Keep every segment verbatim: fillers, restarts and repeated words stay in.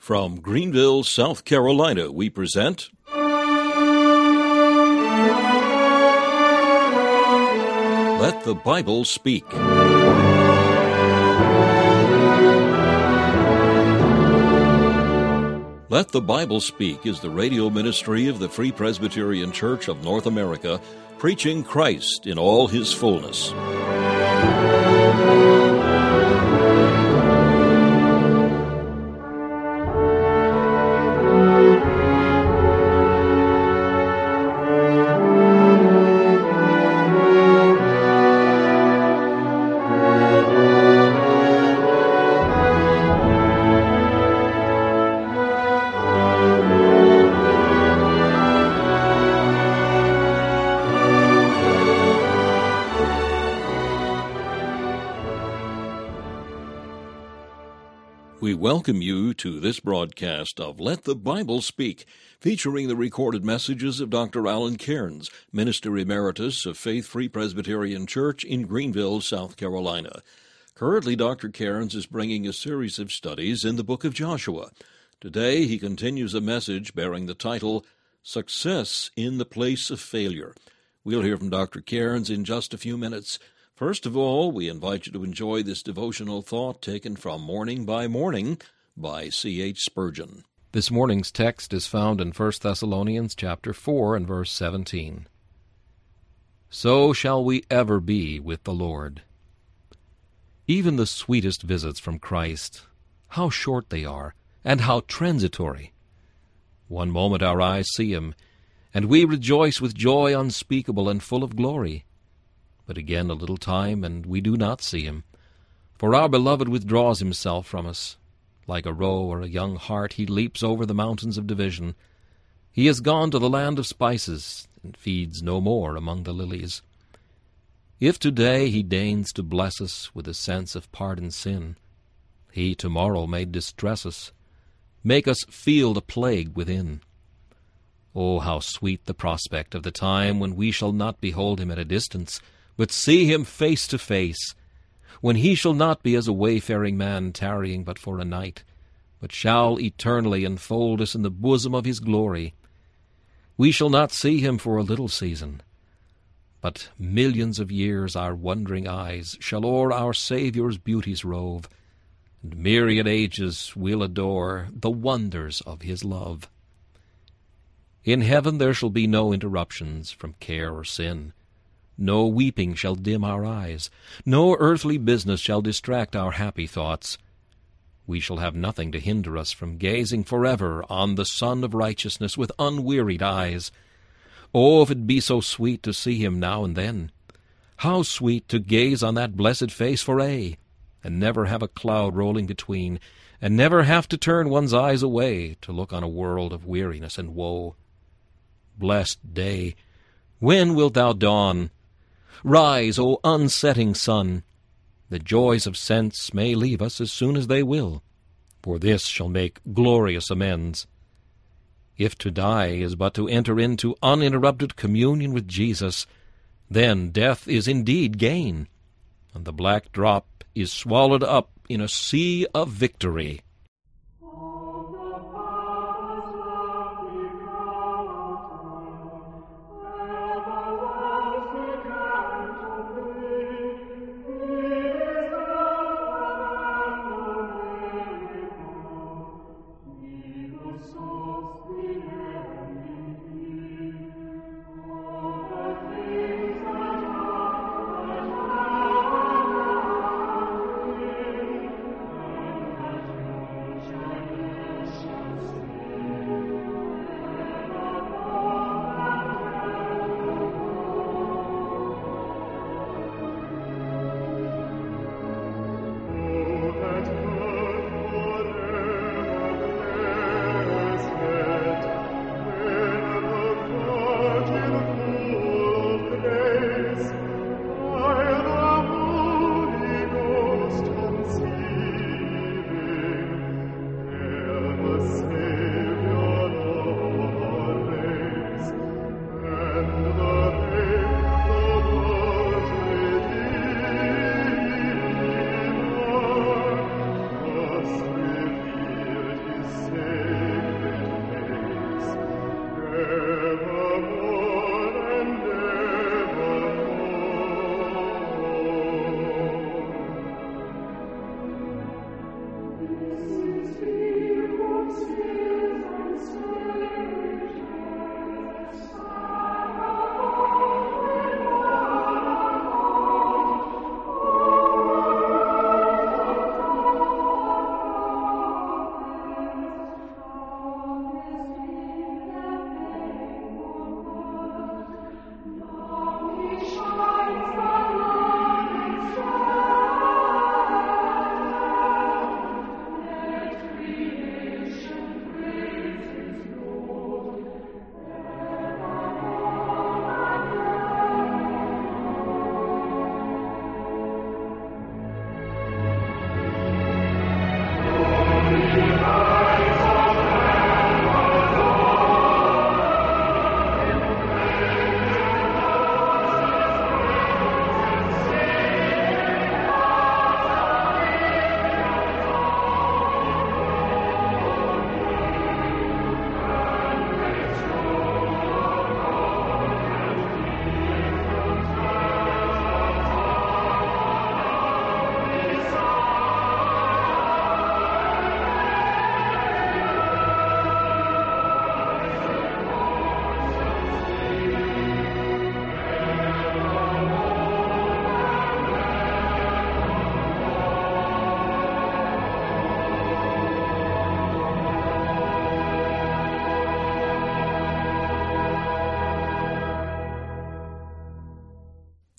From Greenville, South Carolina, we present Let the Bible Speak. Let the Bible Speak is the radio ministry of the Free Presbyterian Church of North America, preaching Christ in all His fullness. We welcome you to this broadcast of Let the Bible Speak, featuring the recorded messages of Doctor Alan Cairns, Minister Emeritus of Faith Free Presbyterian Church in Greenville, South Carolina. Currently, Doctor Cairns is bringing a series of studies in the book of Joshua. Today, he continues a message bearing the title, Success in the Place of Failure. We'll hear from Doctor Cairns in just a few minutes. First of all, we invite you to enjoy this devotional thought taken from Morning by Morning by C H Spurgeon. This morning's text is found in First Thessalonians chapter four and verse seventeen. So shall we ever be with the Lord. Even the sweetest visits from Christ, how short they are, and how transitory. One moment our eyes see Him, and we rejoice with joy unspeakable and full of glory. But again a little time, and we do not see Him. For our beloved withdraws Himself from us. Like a roe or a young hart, He leaps over the mountains of division. He is gone to the land of spices, and feeds no more among the lilies. If today He deigns to bless us with a sense of pardoned sin, He tomorrow may distress us, make us feel the plague within. Oh, how sweet the prospect of the time when we shall not behold Him at a distance, but see Him face to face, when He shall not be as a wayfaring man tarrying but for a night, but shall eternally enfold us in the bosom of His glory. We shall not see Him for a little season, but millions of years our wondering eyes shall o'er our Saviour's beauties rove, and myriad ages we'll adore the wonders of His love. In heaven there shall be no interruptions from care or sin. No weeping shall dim our eyes. No earthly business shall distract our happy thoughts. We shall have nothing to hinder us from gazing forever on the Sun of Righteousness with unwearied eyes. Oh, if it be so sweet to see Him now and then! How sweet to gaze on that blessed face for aye, and never have a cloud rolling between, and never have to turn one's eyes away to look on a world of weariness and woe. Blessed day! When wilt thou dawn? Rise, O unsetting sun! The joys of sense may leave us as soon as they will, for this shall make glorious amends. If to die is but to enter into uninterrupted communion with Jesus, then death is indeed gain, and the black drop is swallowed up in a sea of victory.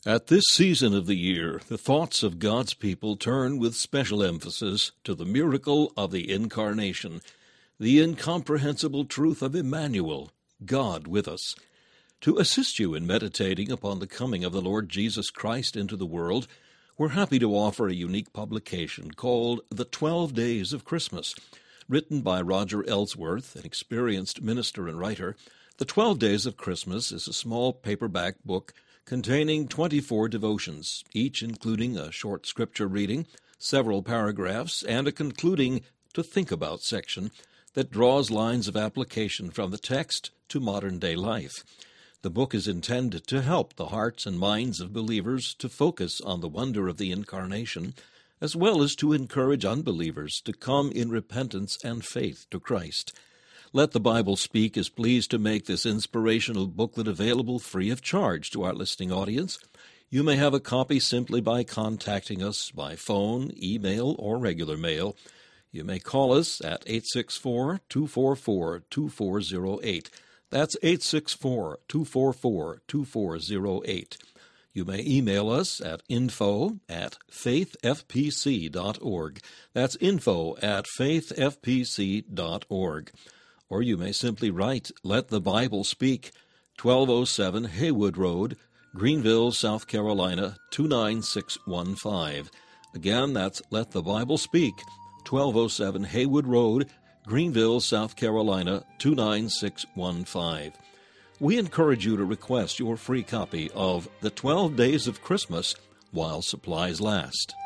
At this season of the year, the thoughts of God's people turn with special emphasis to the miracle of the Incarnation, the incomprehensible truth of Emmanuel, God with us. To assist you in meditating upon the coming of the Lord Jesus Christ into the world, we're happy to offer a unique publication called The Twelve Days of Christmas. Written by Roger Ellsworth, an experienced minister and writer, The Twelve Days of Christmas is a small paperback book containing twenty-four devotions, each including a short scripture reading, several paragraphs, and a concluding to think about section that draws lines of application from the text to modern-day life. The book is intended to help the hearts and minds of believers to focus on the wonder of the Incarnation, as well as to encourage unbelievers to come in repentance and faith to Christ. Let the Bible Speak is pleased to make this inspirational booklet available free of charge to our listening audience. You may have a copy simply by contacting us by phone, email, or regular mail. You may call us at eight six four, two four four, two four zero eight. That's eight six four, two four four, two four zero eight. You may email us at info at faith f p c dot org. That's info at faith f p c dot org. Or you may simply write, Let the Bible Speak, twelve oh seven Haywood Road, Greenville, South Carolina, two nine six one five. Again, that's Let the Bible Speak, twelve oh seven Haywood Road, Greenville, South Carolina, two nine six one five. We encourage you to request your free copy of The Twelve Days of Christmas while supplies last.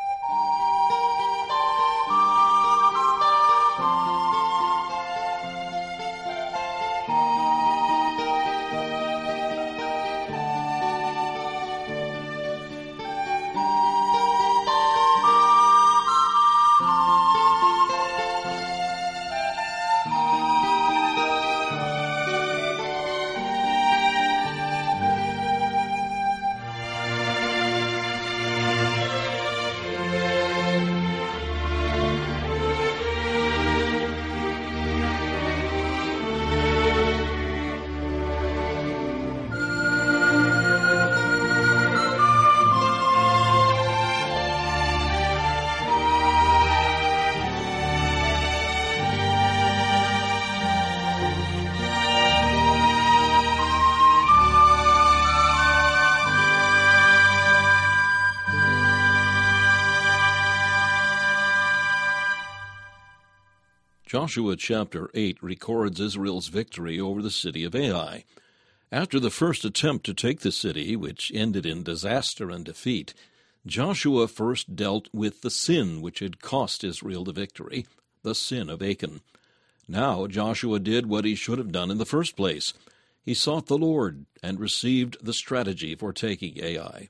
Joshua chapter eight records Israel's victory over the city of Ai. After the first attempt to take the city, which ended in disaster and defeat, Joshua first dealt with the sin which had cost Israel the victory, the sin of Achan. Now Joshua did what he should have done in the first place. He sought the Lord and received the strategy for taking Ai.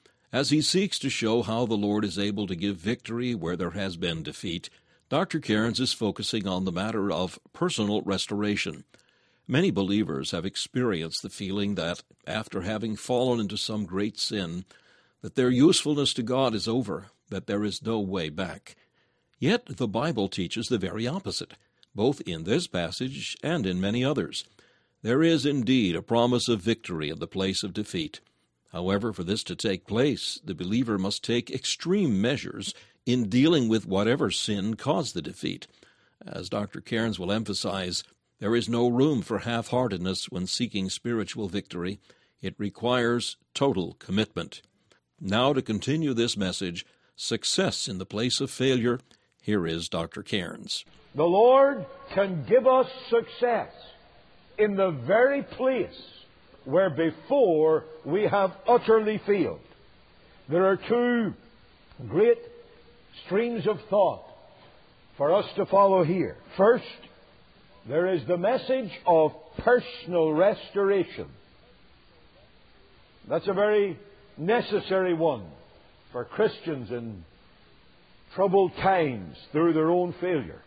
As he seeks to show how the Lord is able to give victory where there has been defeat, Doctor Cairns is focusing on the matter of personal restoration. Many believers have experienced the feeling that, after having fallen into some great sin, that their usefulness to God is over, that there is no way back. Yet the Bible teaches the very opposite, both in this passage and in many others. There is indeed a promise of victory in the place of defeat. However, for this to take place, the believer must take extreme measures in dealing with whatever sin caused the defeat. As Doctor Cairns will emphasize, there is no room for half-heartedness when seeking spiritual victory. It requires total commitment. Now, to continue this message, Success in the Place of Failure, here is Doctor Cairns. The Lord can give us success in the very place where before we have utterly failed. There are two great streams of thought for us to follow here. First, there is the message of personal restoration. That's a very necessary one for Christians in troubled times through their own failure.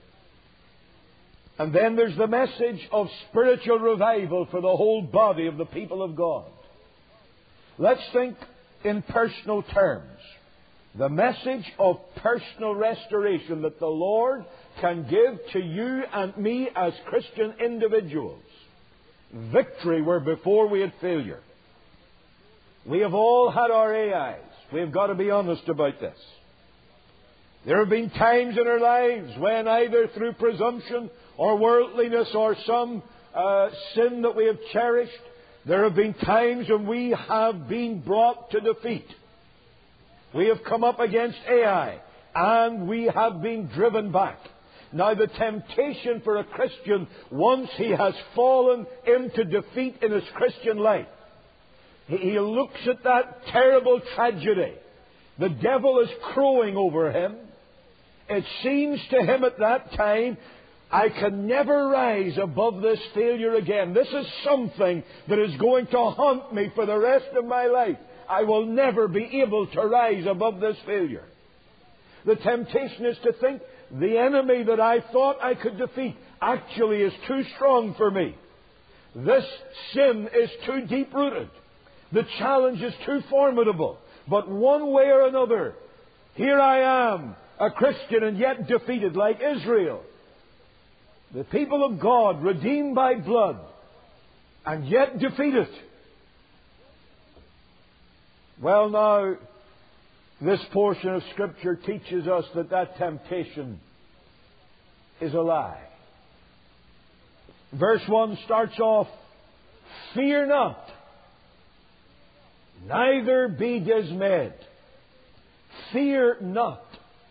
And then there's the message of spiritual revival for the whole body of the people of God. Let's think in personal terms. The message of personal restoration that the Lord can give to you and me as Christian individuals. Victory where before we had failure. We have all had our A Is. We have got to be honest about this. There have been times in our lives when either through presumption or worldliness or some uh, sin that we have cherished, there have been times when we have been brought to defeat. We have come up against Ai, and we have been driven back. Now, the temptation for a Christian, once he has fallen into defeat in his Christian life, he, he looks at that terrible tragedy. The devil is crowing over him. It seems to him at that time, I can never rise above this failure again. This is something that is going to haunt me for the rest of my life. I will never be able to rise above this failure. The temptation is to think the enemy that I thought I could defeat actually is too strong for me. This sin is too deep-rooted. The challenge is too formidable. But one way or another, here I am, a Christian and yet defeated, like Israel. The people of God, redeemed by blood, and yet defeated. Well, now, this portion of Scripture teaches us that that temptation is a lie. Verse one starts off, "Fear not, neither be dismayed." Fear not.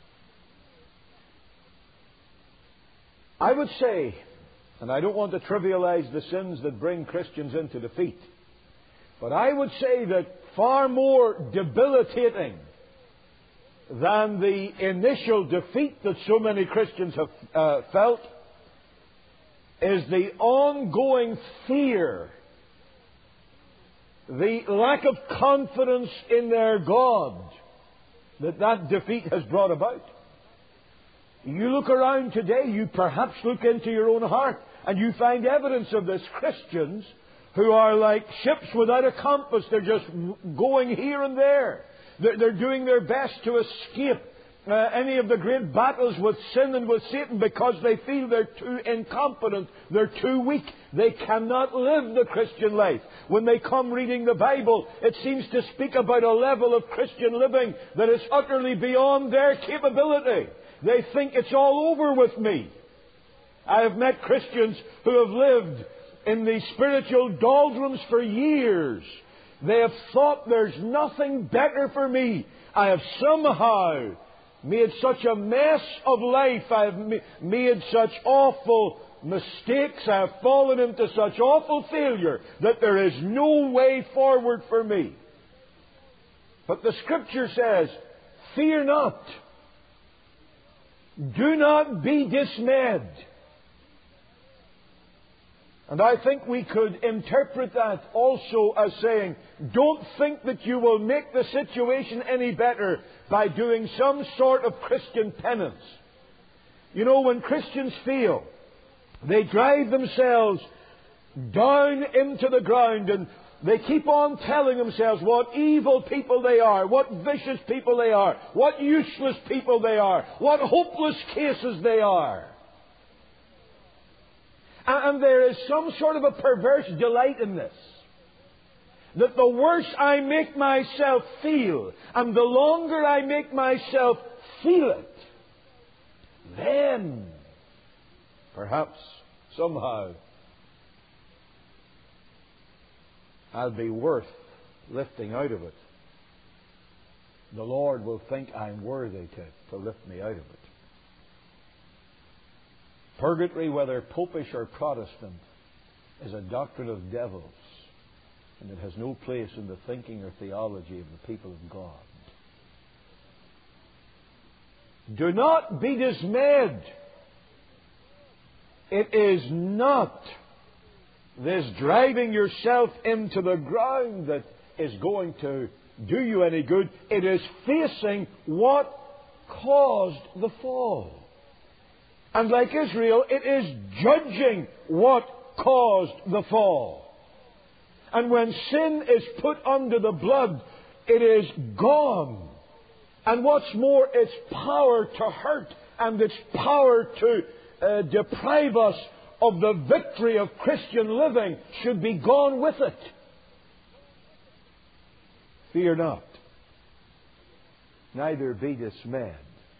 I would say, and I don't want to trivialize the sins that bring Christians into defeat, but I would say that far more debilitating than the initial defeat that so many Christians have uh, felt is the ongoing fear, the lack of confidence in their God that that defeat has brought about. You look around today, you perhaps look into your own heart, and you find evidence of this. Christians who are like ships without a compass. They're just going here and there. They're, they're doing their best to escape uh, any of the great battles with sin and with Satan because they feel they're too incompetent. They're too weak. They cannot live the Christian life. When they come reading the Bible, it seems to speak about a level of Christian living that is utterly beyond their capability. They think it's all over with me. I have met Christians who have lived in the spiritual doldrums for years. They have thought there's nothing better for me. I have somehow made such a mess of life. I have made such awful mistakes. I have fallen into such awful failure that there is no way forward for me. But the Scripture says, "Fear not. Do not be dismayed." And I think we could interpret that also as saying, don't think that you will make the situation any better by doing some sort of Christian penance. You know, when Christians fail, they drive themselves down into the ground and they keep on telling themselves what evil people they are, what vicious people they are, what useless people they are, what hopeless cases they are. And there is some sort of a perverse delight in this. That the worse I make myself feel, and the longer I make myself feel it, then perhaps somehow I'll be worth lifting out of it. The Lord will think I'm worthy to, to lift me out of it. Purgatory, whether popish or Protestant, is a doctrine of devils, and it has no place in the thinking or theology of the people of God. Do not be dismayed. It is not this driving yourself into the ground that is going to do you any good. It is facing what caused the fall. And like Israel, it is judging what caused the fall. And when sin is put under the blood, it is gone. And what's more, its power to hurt and its power to uh, deprive us of the victory of Christian living should be gone with it. Fear not, neither be dismayed.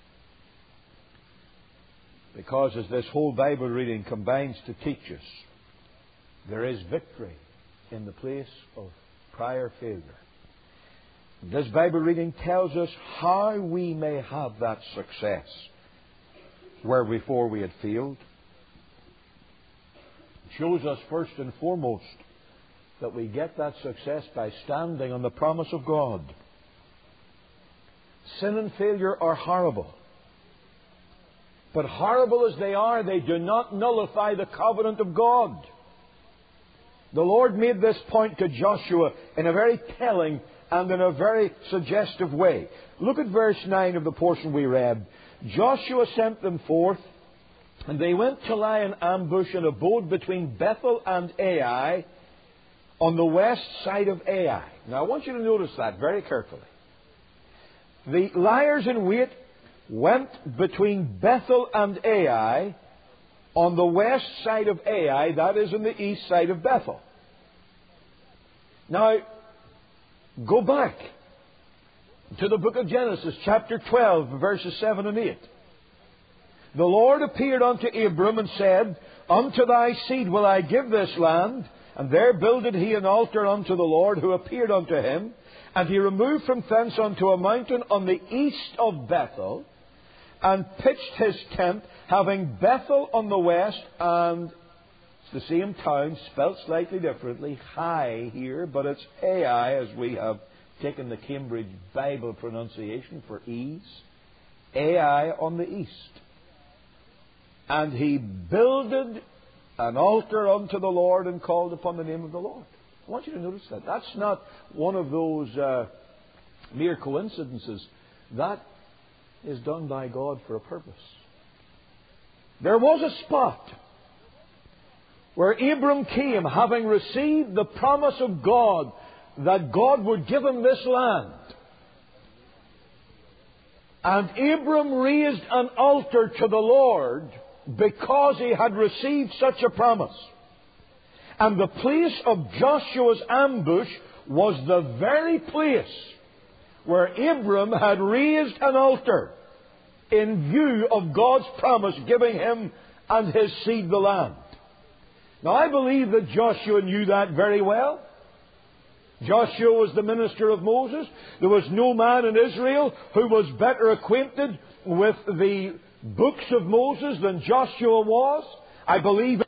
Because as this whole Bible reading combines to teach us, there is victory in the place of prior failure. This Bible reading tells us how we may have that success where before we had failed. It shows us first and foremost that we get that success by standing on the promise of God. Sin and failure are horrible. But horrible as they are, they do not nullify the covenant of God. The Lord made this point to Joshua in a very telling and in a very suggestive way. Look at verse nine of the portion we read. Joshua sent them forth, and they went to lie in ambush and abode between Bethel and Ai, on the west side of Ai. Now I want you to notice that very carefully. The liers in wait went between Bethel and Ai, on the west side of Ai, that is in the east side of Bethel. Now, go back to the book of Genesis, chapter twelve, verses seven and eight. The Lord appeared unto Abram and said, Unto thy seed will I give this land. And there builded he an altar unto the Lord, who appeared unto him. And he removed from thence unto a mountain on the east of Bethel, and pitched his tent, having Bethel on the west, and it's the same town, spelt slightly differently, Hai here, but it's Ai, as we have taken the Cambridge Bible pronunciation for ease. Ai on the east. And he builded an altar unto the Lord and called upon the name of the Lord. I want you to notice that. That's not one of those uh, mere coincidences. That is done by God for a purpose. There was a spot where Abram came, having received the promise of God that God would give him this land. And Abram raised an altar to the Lord because he had received such a promise. And the place of Joshua's ambush was the very place where Abram had raised an altar in view of God's promise giving him and his seed the land. Now, I believe that Joshua knew that very well. Joshua was the minister of Moses. There was no man in Israel who was better acquainted with the books of Moses than Joshua was. I believe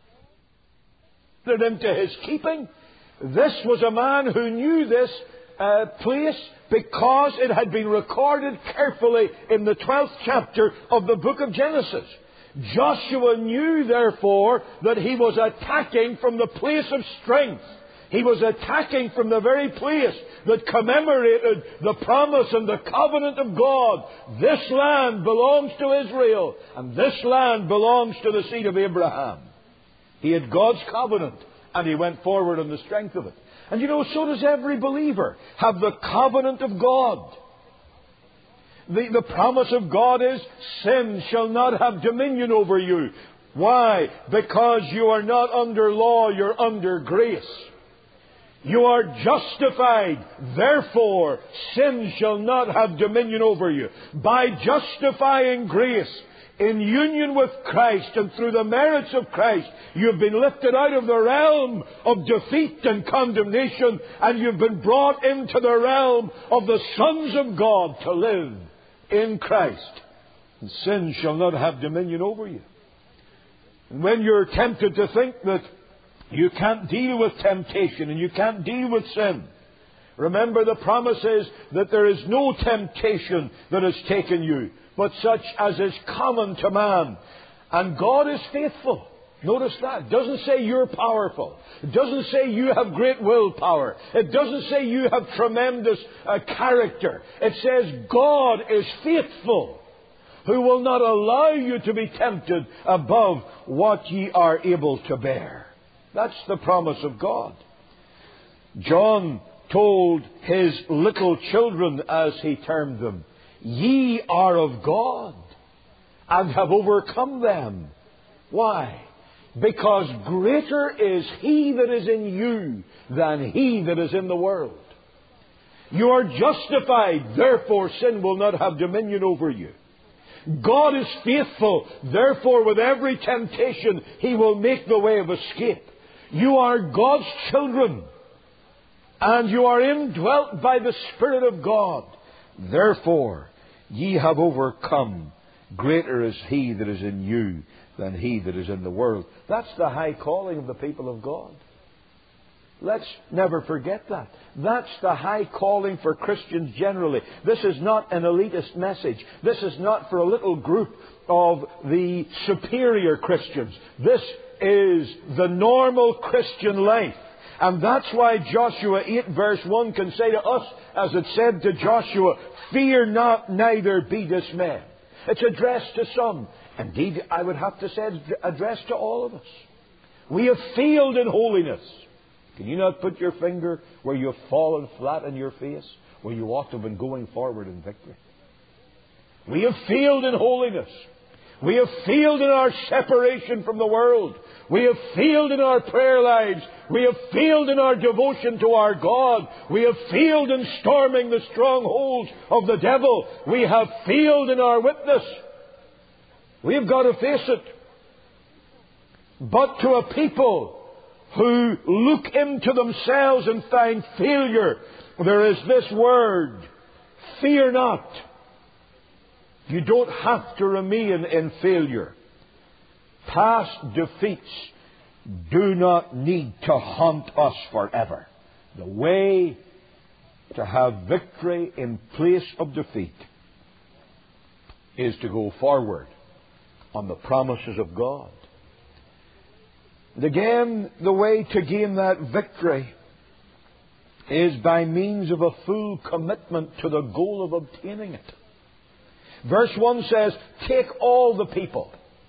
it into his keeping. This was a man who knew this uh, place because it had been recorded carefully in the twelfth chapter of the book of Genesis. Joshua knew, therefore, that he was attacking from the place of strength. He was attacking from the very place that commemorated the promise and the covenant of God. This land belongs to Israel, and this land belongs to the seed of Abraham. He had God's covenant, and he went forward on the strength of it. And you know, so does every believer have the covenant of God. The, the promise of God is, sin shall not have dominion over you. Why? Because you are not under law, you're under grace. You are justified. Therefore, sin shall not have dominion over you. By justifying grace, in union with Christ and through the merits of Christ, you've been lifted out of the realm of defeat and condemnation, and you've been brought into the realm of the sons of God to live in Christ. And sin shall not have dominion over you. And when you're tempted to think that you can't deal with temptation and you can't deal with sin, remember the promise is that there is no temptation that has taken you, but such as is common to man. And God is faithful. Notice that. It doesn't say you're powerful. It doesn't say you have great willpower. It doesn't say you have tremendous uh, character. It says God is faithful, who will not allow you to be tempted above what ye are able to bear. That's the promise of God. John told his little children, as he termed them, ye are of God and have overcome them. Why? Because greater is He that is in you than he that is in the world. You are justified, therefore sin will not have dominion over you. God is faithful, therefore with every temptation He will make the way of escape. You are God's children, and you are indwelt by the Spirit of God. Therefore, ye have overcome. Greater is He that is in you than he that is in the world. That's the high calling of the people of God. Let's never forget that. That's the high calling for Christians generally. This is not an elitist message. This is not for a little group of the superior Christians. This is the normal Christian life. And that's why Joshua eight verse one can say to us, as it said to Joshua, "Fear not, neither be dismayed." It's addressed to some. Indeed, I would have to say it's addressed to all of us. We have failed in holiness. Can you not put your finger where you have fallen flat on your face, where you ought to have been going forward in victory? We have failed in holiness. We have failed in our separation from the world. We have failed in our prayer lives. We have failed in our devotion to our God. We have failed in storming the strongholds of the devil. We have failed in our witness. We have got to face it. But to a people who look into themselves and find failure, there is this word: fear not. You don't have to remain in failure. Past defeats do not need to haunt us forever. The way to have victory in place of defeat is to go forward on the promises of God. And again, the way to gain that victory is by means of a full commitment to the goal of obtaining it. Verse one says, "Take all the people."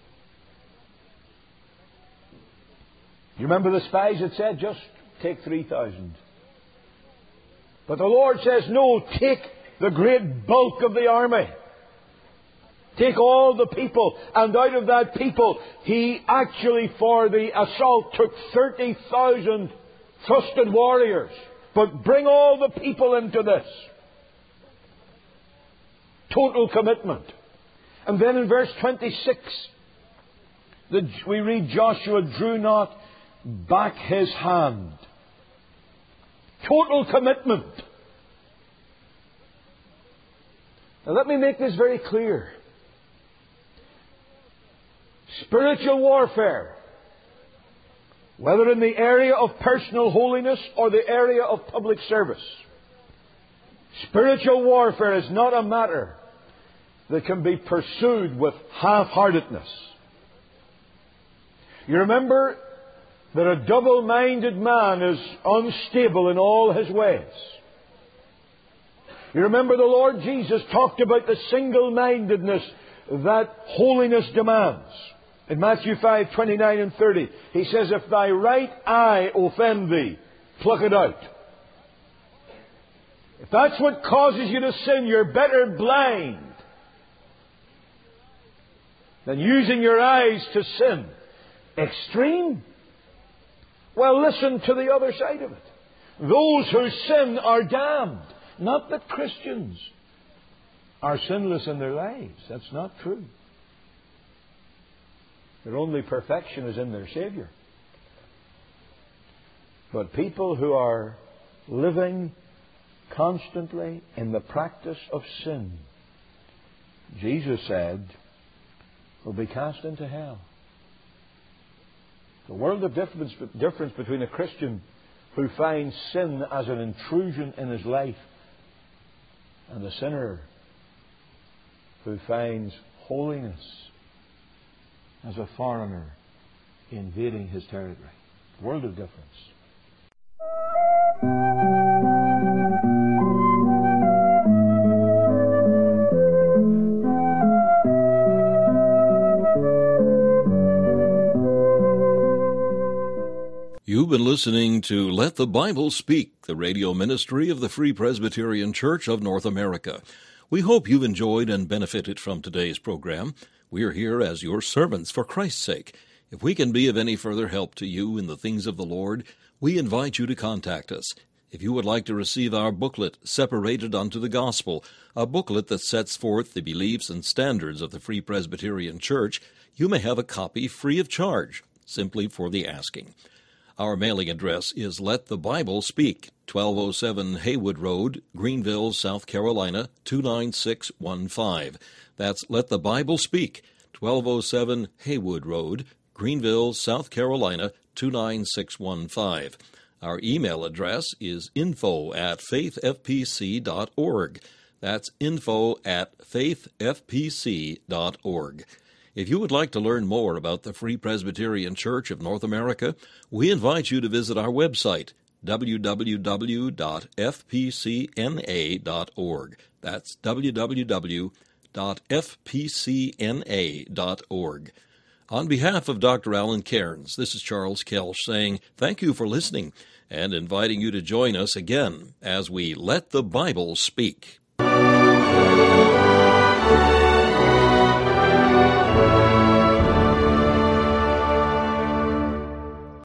You remember the spies had said, just take three thousand. But the Lord says, no, take the great bulk of the army. Take all the people. And out of that people, He actually, for the assault, took thirty thousand trusted warriors. But bring all the people into this. Total commitment. And then in verse twenty-six, the, we read, Joshua drew not back his hand. Total commitment. Now let me make this very clear. Spiritual warfare, whether in the area of personal holiness or the area of public service, spiritual warfare is not a matter that can be pursued with half-heartedness. You remember that a double-minded man is unstable in all his ways. You remember the Lord Jesus talked about the single-mindedness that holiness demands. In Matthew five, twenty-nine and thirty, He says, "If thy right eye offend thee, pluck it out." If that's what causes you to sin, you're better blind than using your eyes to sin. Extreme? Well, listen to the other side of it. Those who sin are damned. Not that Christians are sinless in their lives. That's not true. Their only perfection is in their Savior. But people who are living constantly in the practice of sin, Jesus said, will be cast into hell. The world of difference, difference between a Christian who finds sin as an intrusion in his life and a sinner who finds holiness as a foreigner invading his territory. World of difference. You've been listening to Let the Bible Speak, the radio ministry of the Free Presbyterian Church of North America. We hope you've enjoyed and benefited from today's program. We are here as your servants for Christ's sake. If we can be of any further help to you in the things of the Lord, we invite you to contact us. If you would like to receive our booklet, Separated unto the Gospel, a booklet that sets forth the beliefs and standards of the Free Presbyterian Church, you may have a copy free of charge, simply for the asking. Our mailing address is Let the Bible Speak, twelve oh seven Haywood Road, Greenville, South Carolina, two nine six one five. That's Let the Bible Speak, twelve oh seven Haywood Road, Greenville, South Carolina, two nine six one five. Our email address is info at faith f p c dot org. That's info at faith f p c dot org. If you would like to learn more about the Free Presbyterian Church of North America, we invite you to visit our website, w w w dot f p c n a dot org. That's w w w dot f p c n a dot org. On behalf of Doctor Alan Cairns, this is Charles Kelsch saying thank you for listening and inviting you to join us again as we Let the Bible Speak.